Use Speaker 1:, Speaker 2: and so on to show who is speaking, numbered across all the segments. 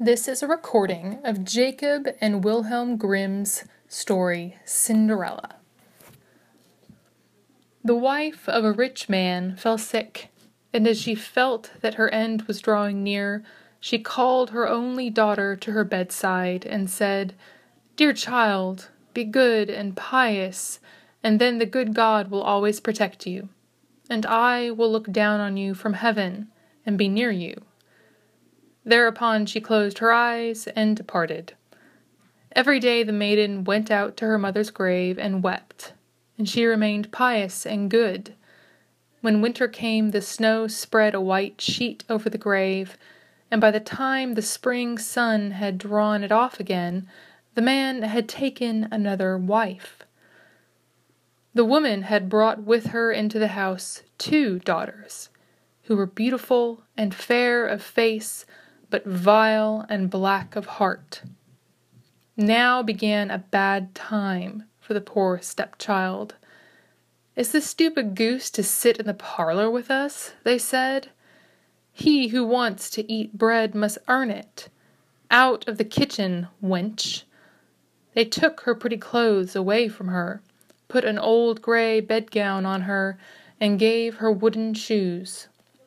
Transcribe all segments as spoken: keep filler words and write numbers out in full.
Speaker 1: This is a recording of Jacob and Wilhelm Grimm's story, Cinderella. The wife of a rich man fell sick, and as she felt that her end was drawing near, she called her only daughter to her bedside and said, "Dear child, be good and pious, and then the good God will always protect you, and I will look down on you from heaven and be near you." Thereupon she closed her eyes and departed. Every day the maiden went out to her mother's grave and wept, and she remained pious and good. When winter came, the snow spread a white sheet over the grave, and by the time the spring sun had drawn it off again, the man had taken another wife. The woman had brought with her into the house two daughters, who were beautiful and fair of face, but vile and black of heart. Now began a bad time for the poor stepchild. "Is the stupid goose to sit in the parlor with us?" they said. "He who wants to eat bread must earn it. Out of the kitchen, wench." They took her pretty clothes away from her, put an old gray bedgown on her, and gave her wooden shoes.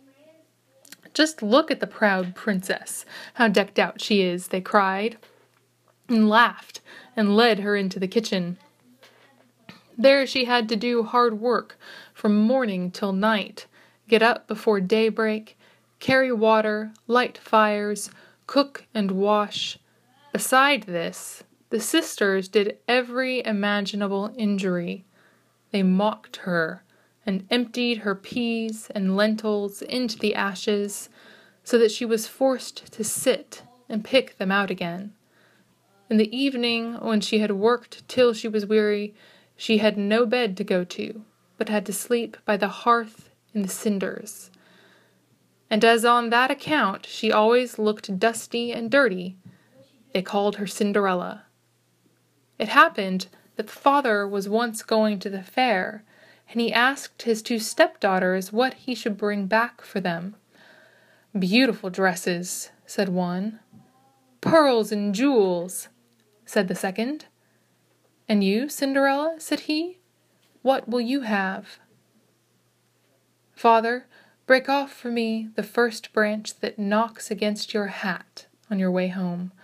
Speaker 1: "Just look at the proud princess, how decked out she is," they cried, and laughed, and led her into the kitchen. There she had to do hard work from morning till night, get up before daybreak, carry water, light fires, cook and wash. Beside this, the sisters did every imaginable injury. They mocked her, and emptied her peas and lentils into the ashes, so that she was forced to sit and pick them out again. In the evening, when she had worked till she was weary, she had no bed to go to, but had to sleep by the hearth in the cinders. And as on that account she always looked dusty and dirty, they called her Cinderella. It happened that the father was once going to the fair, and he asked his two stepdaughters what he should bring back for them. "Beautiful dresses," said one. "Pearls and jewels," said the second. "And you, Cinderella," said he, "what will you have?" "Father, break off for me the first branch that knocks against your hat on your way home."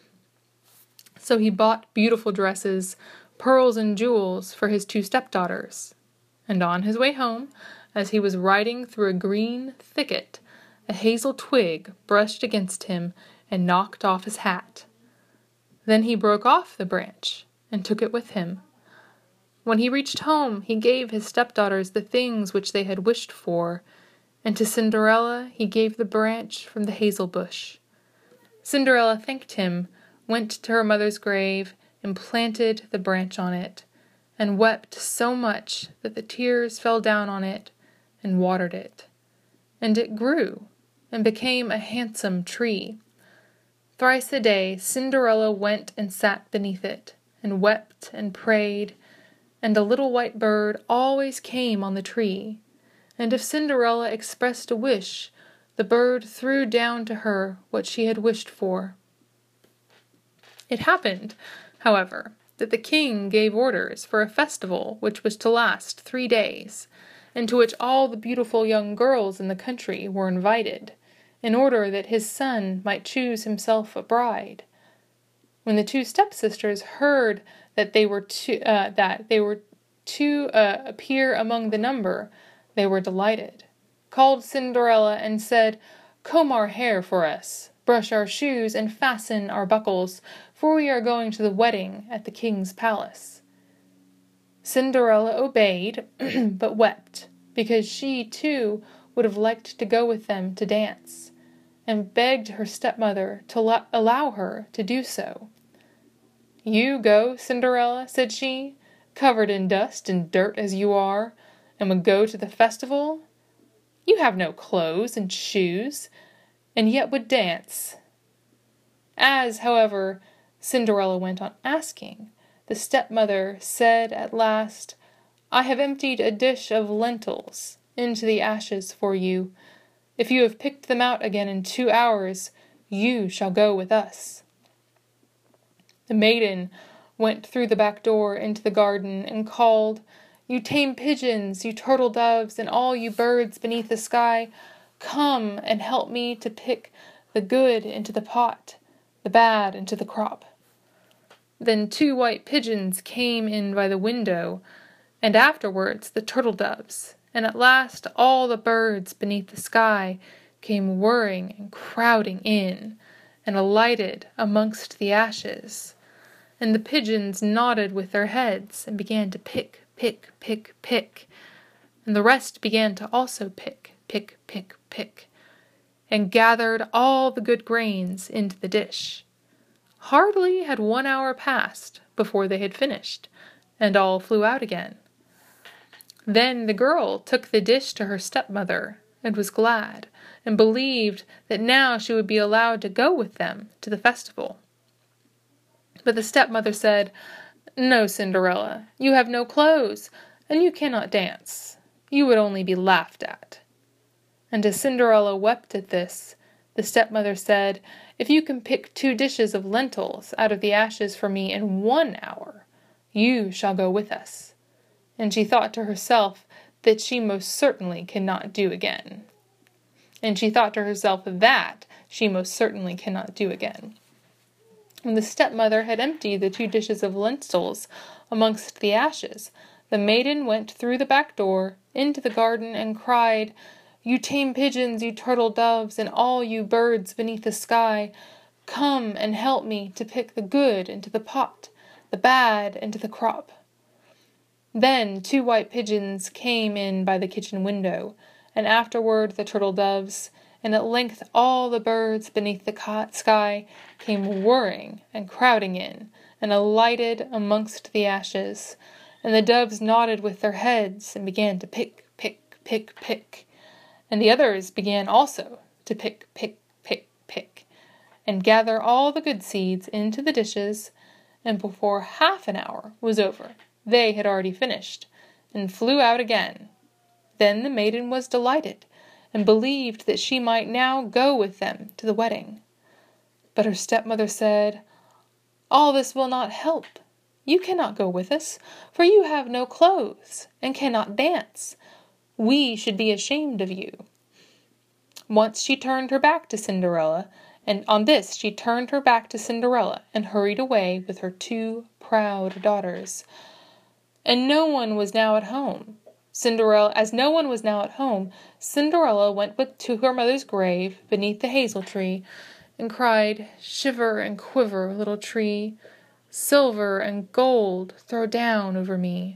Speaker 1: So he bought beautiful dresses, pearls and jewels for his two stepdaughters. And on his way home, as he was riding through a green thicket, a hazel twig brushed against him and knocked off his hat. Then he broke off the branch and took it with him. When he reached home, he gave his stepdaughters the things which they had wished for, and to Cinderella he gave the branch from the hazel bush. Cinderella thanked him, went to her mother's grave, and planted the branch on it, and wept so much that the tears fell down on it and watered it. And it grew, and became a handsome tree. Thrice a day Cinderella went and sat beneath it, and wept and prayed, and a little white bird always came on the tree, and if Cinderella expressed a wish, the bird threw down to her what she had wished for. It happened, however, that the king gave orders for a festival which was to last three days, and to which all the beautiful young girls in the country were invited, in order that his son might choose himself a bride. When the two stepsisters heard that they were to uh, that they were to uh, appear among the number, they were delighted, called Cinderella, and said, "Comb our hair for us, brush our shoes, and fasten our buckles, for we are going to the wedding at the king's palace." Cinderella obeyed, but wept, because she, too, would have liked to go with them to dance, and begged her stepmother to lo- allow her to do so. "You go, Cinderella," said she, "covered in dust and dirt as you are, and would go to the festival? You have no clothes and shoes, and yet would dance." As, however, Cinderella went on asking, the stepmother said at last, "I have emptied a dish of lentils into the ashes for you. If you have picked them out again in two hours, You shall go with us." The maiden went through the back door into the garden and called, "You tame pigeons, you turtle doves, and all you birds beneath the sky, come and help me to pick the good into the pot, the bad into the crop." Then two white pigeons came in by the window, and afterwards the turtle doves, and at last all the birds beneath the sky came whirring and crowding in, and alighted amongst the ashes. And the pigeons nodded with their heads, and began to pick, pick, pick, pick, and the rest began to also pick, pick, pick, pick, and gathered all the good grains into the dish. Hardly had one hour passed before they had finished, and all flew out again. Then the girl took the dish to her stepmother, and was glad, and believed that now she would be allowed to go with them to the festival. But the stepmother said, "No, Cinderella, you have no clothes, and you cannot dance. You would only be laughed at." And as Cinderella wept at this, the stepmother said, "If you can pick two dishes of lentils out of the ashes for me in one hour, you shall go with us." And she thought to herself that she most certainly cannot do again. And she thought to herself that she most certainly cannot do again. When the stepmother had emptied the two dishes of lentils amongst the ashes, the maiden went through the back door into the garden and cried, "You tame pigeons, you turtle doves, and all you birds beneath the sky, come and help me to pick the good into the pot, the bad into the crop." Then two white pigeons came in by the kitchen window, and afterward the turtle doves, and at length all the birds beneath the sky came whirring and crowding in, and alighted amongst the ashes, and the doves nodded with their heads, and began to pick, pick, pick, pick, and the others began also to pick, pick, pick, pick, and gather all the good seeds into the dishes, and before half an hour was over, they had already finished, and flew out again. Then the maiden was delighted, and believed that she might now go with them to the wedding. But her stepmother said, "All this will not help. You cannot go with us, for you have no clothes, and cannot dance. We should be ashamed of you." Once she turned her back to Cinderella, and on this she turned her back to Cinderella, and hurried away with her two proud daughters. And no one was now at home. Cinderella, as no one was now at home, Cinderella went with, to her mother's grave beneath the hazel tree, and cried, "Shiver and quiver, little tree, silver and gold throw down over me."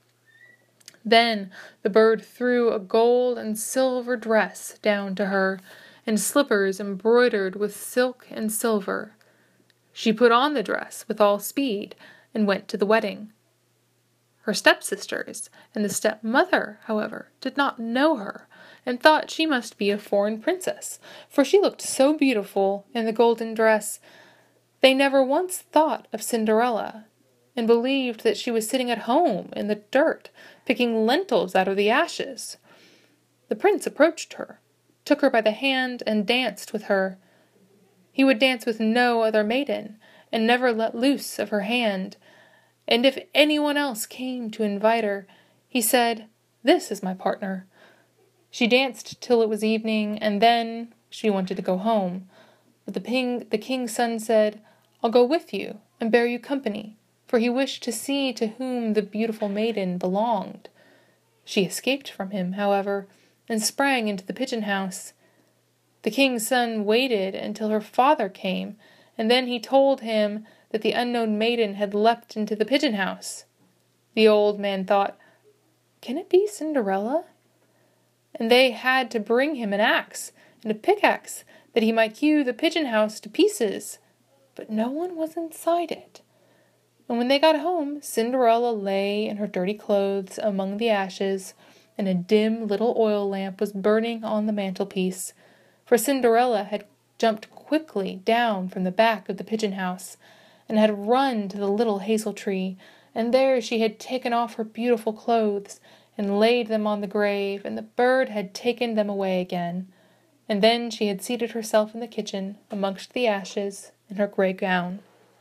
Speaker 1: Then the bird threw a gold and silver dress down to her, and slippers embroidered with silk and silver. She put on the dress with all speed, and went to the wedding. Her stepsisters and the stepmother, however, did not know her, and thought she must be a foreign princess, for she looked so beautiful in the golden dress. They never once thought of Cinderella, and believed that she was sitting at home in the dirt, picking lentils out of the ashes. The prince approached her, took her by the hand, and danced with her. He would dance with no other maiden, and never let loose of her hand. And if anyone else came to invite her, he said, "This is my partner." She danced till it was evening, and then she wanted to go home. But the, ping, the king's son said, "I'll go with you and bear you company," for he wished to see to whom the beautiful maiden belonged. She escaped from him, however, and sprang into the pigeon house. The king's son waited until her father came, and then he told him that the unknown maiden had leapt into the pigeon house. The old man thought, "Can it be Cinderella?" And they had to bring him an axe and a pickaxe that he might hew the pigeon house to pieces, but no one was inside it. And when they got home, Cinderella lay in her dirty clothes among the ashes, and a dim little oil lamp was burning on the mantelpiece, for Cinderella had jumped quickly down from the back of the pigeon house, and had run to the little hazel tree, and there she had taken off her beautiful clothes, and laid them on the grave, and the bird had taken them away again. and then she had seated herself in the kitchen amongst the ashes in her grey gown.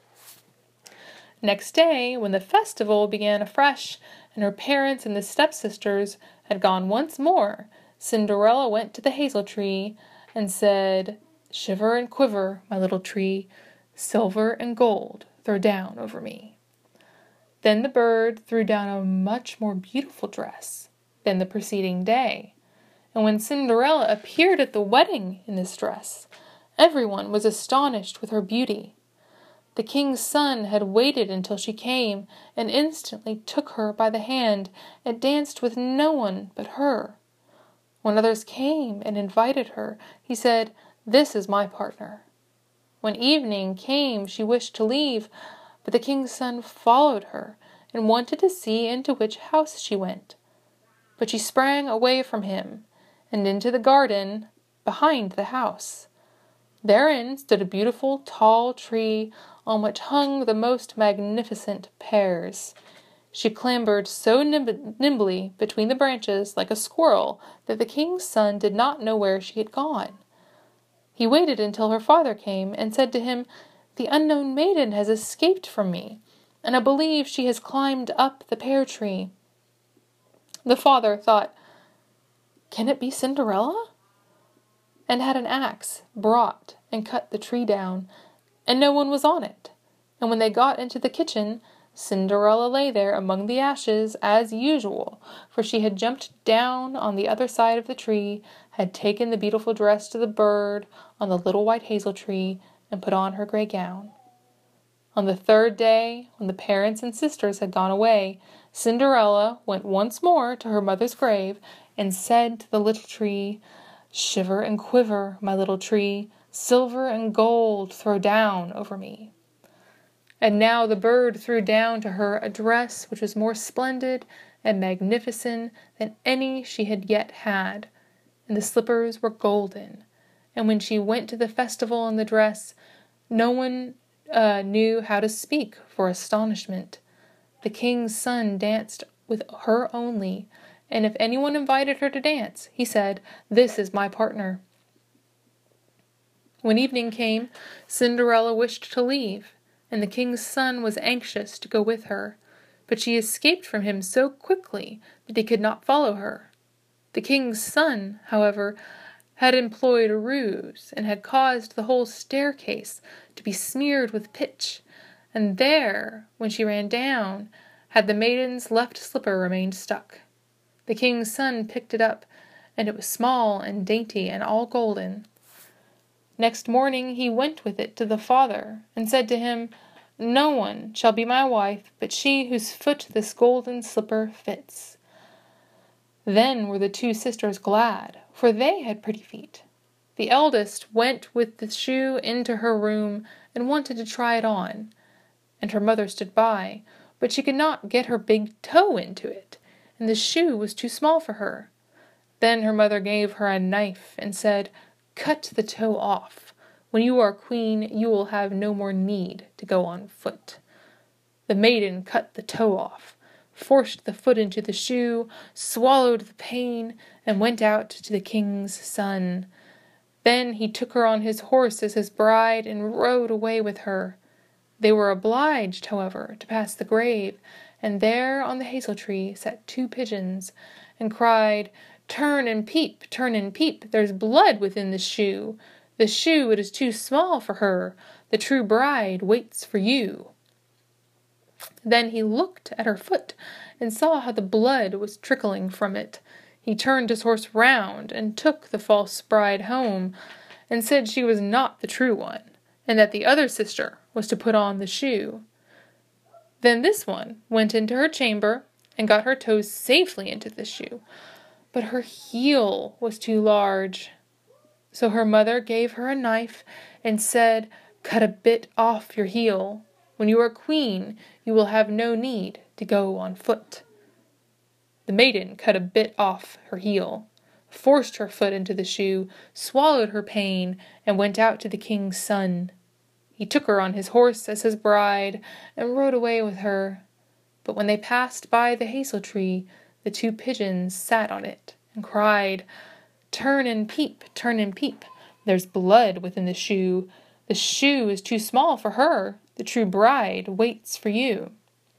Speaker 1: Next day, when the festival began afresh, and her parents and the stepsisters had gone once more, Cinderella went to the hazel tree and said, "Shiver and quiver, my little tree, silver and gold throw down over me." Then the bird threw down a much more beautiful dress than the preceding day, and when Cinderella appeared at the wedding in this dress, everyone was astonished with her beauty. The king's son had waited until she came, and instantly took her by the hand, and danced with no one but her. When others came and invited her, he said, "This is my partner." When evening came, she wished to leave, but the king's son followed her, and wanted to see into which house she went. But she sprang away from him, and into the garden behind the house. Therein stood a beautiful tall tree, on which hung the most magnificent pears. She clambered so nimb- nimbly between the branches like a squirrel that the king's son did not know where she had gone. He waited until her father came, and said to him, "The unknown maiden has escaped from me, and I believe she has climbed up the pear tree." The father thought, "Can it be Cinderella?" and had an axe brought and cut the tree down, and no one was on it. And when they got into the kitchen, Cinderella lay there among the ashes as usual, for she had jumped down on the other side of the tree, had taken the beautiful dress to the bird on the little white hazel tree, and put on her grey gown. On the third day, when the parents and sisters had gone away, Cinderella went once more to her mother's grave, and said to the little tree, "Shiver and quiver, my little tree, silver and gold throw down over me." And now the bird threw down to her a dress which was more splendid and magnificent than any she had yet had, and the slippers were golden. And when she went to the festival in the dress, no one uh, knew how to speak for astonishment. The king's son danced with her only, and if anyone invited her to dance, he said, "This is my partner." When evening came, Cinderella wished to leave, and the king's son was anxious to go with her, but she escaped from him so quickly that he could not follow her. The king's son, however, had employed a ruse, and had caused the whole staircase to be smeared with pitch, and there, when she ran down, had the maiden's left slipper remained stuck. The king's son picked it up, and it was small and dainty and all golden. Next morning he went with it to the father, and said to him, "No one shall be my wife but she whose foot this golden slipper fits." Then were the two sisters glad, for they had pretty feet. The eldest went with the shoe into her room, and wanted to try it on, and her mother stood by, but she could not get her big toe into it, and the shoe was too small for her. Then her mother gave her a knife, and said, "Cut the toe off. When you are queen, you will have no more need to go on foot." The maiden cut the toe off, forced the foot into the shoe, swallowed the pain, and went out to the king's son. Then he took her on his horse as his bride, and rode away with her. They were obliged, however, to pass the grave, and there on the hazel tree sat two pigeons, and cried, "Turn and peep, turn and peep, there's blood within the shoe. The shoe, it is too small for her. The true bride waits for you." Then he looked at her foot, and saw how the blood was trickling from it. He turned his horse round, and took the false bride home, and said she was not the true one, and that the other sister was to put on the shoe. Then this one went into her chamber, and got her toes safely into the shoe, but her heel was too large. So her mother gave her a knife, and said, "Cut a bit off your heel. When you are queen, you will have no need to go on foot." The maiden cut a bit off her heel, forced her foot into the shoe, swallowed her pain, and went out to the king's son. He took her on his horse as his bride, and rode away with her. But when they passed by the hazel tree, the two pigeons sat on it, and cried, Turn and peep, turn and peep. There's blood within the shoe. The shoe is too small for her. The true bride waits for you.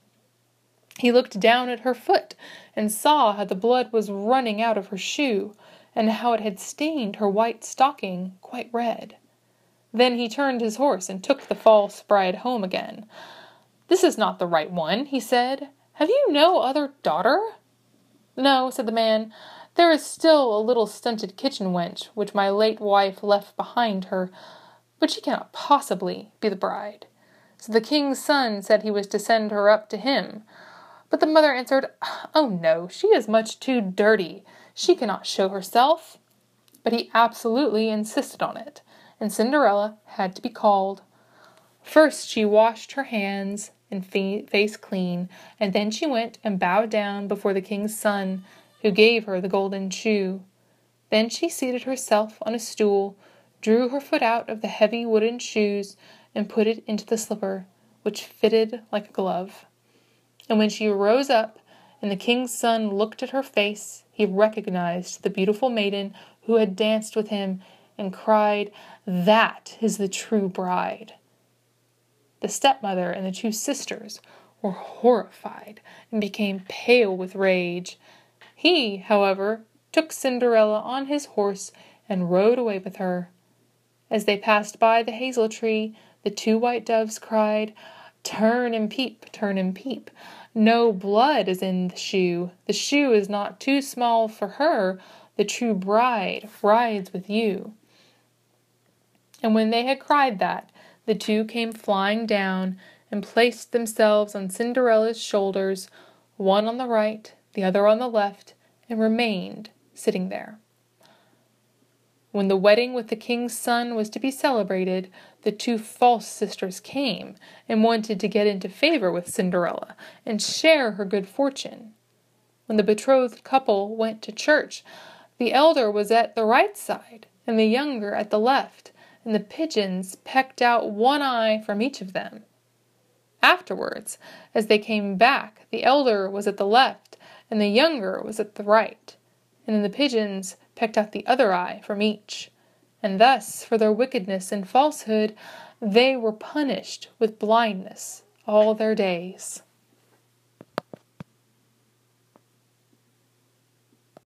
Speaker 1: He looked down at her foot and saw how the blood was running out of her shoe, and how it had stained her white stocking quite red. Then he turned his horse and took the false bride home again. "This is not the right one," he said. "Have you no other daughter?" "No," said the man. "There is still a little stunted kitchen wench, which my late wife left behind her, but she cannot possibly be the bride." So the king's son said he was to send her up to him. But the mother answered, "Oh no, she is much too dirty. She cannot show herself." But he absolutely insisted on it, and Cinderella had to be called. First she washed her hands and face clean, and then she went and bowed down before the king's son, who gave her the golden shoe. Then she seated herself on a stool, drew her foot out of the heavy wooden shoes, and put it into the slipper, which fitted like a glove. And when she rose up, and the king's son looked at her face, he recognized the beautiful maiden who had danced with him, and cried, "That is the true bride." The stepmother and the two sisters were horrified and became pale with rage. He, however, took Cinderella on his horse and rode away with her. As they passed by the hazel tree, the two white doves cried, "Turn and peep, turn and peep. No blood is in the shoe. The shoe is not too small for her. The true bride rides with you." And when they had cried that, the two came flying down and placed themselves on Cinderella's shoulders, one on the right, the other on the left, and remained sitting there. When the wedding with the king's son was to be celebrated, the two false sisters came and wanted to get into favor with Cinderella and share her good fortune. When the betrothed couple went to church, the elder was at the right side and the younger at the left, and the pigeons pecked out one eye from each of them. Afterwards, as they came back, the elder was at the left and the younger was at the right, and then the pigeons pecked out the other eye from each. And thus, for their wickedness and falsehood, they were punished with blindness all their days.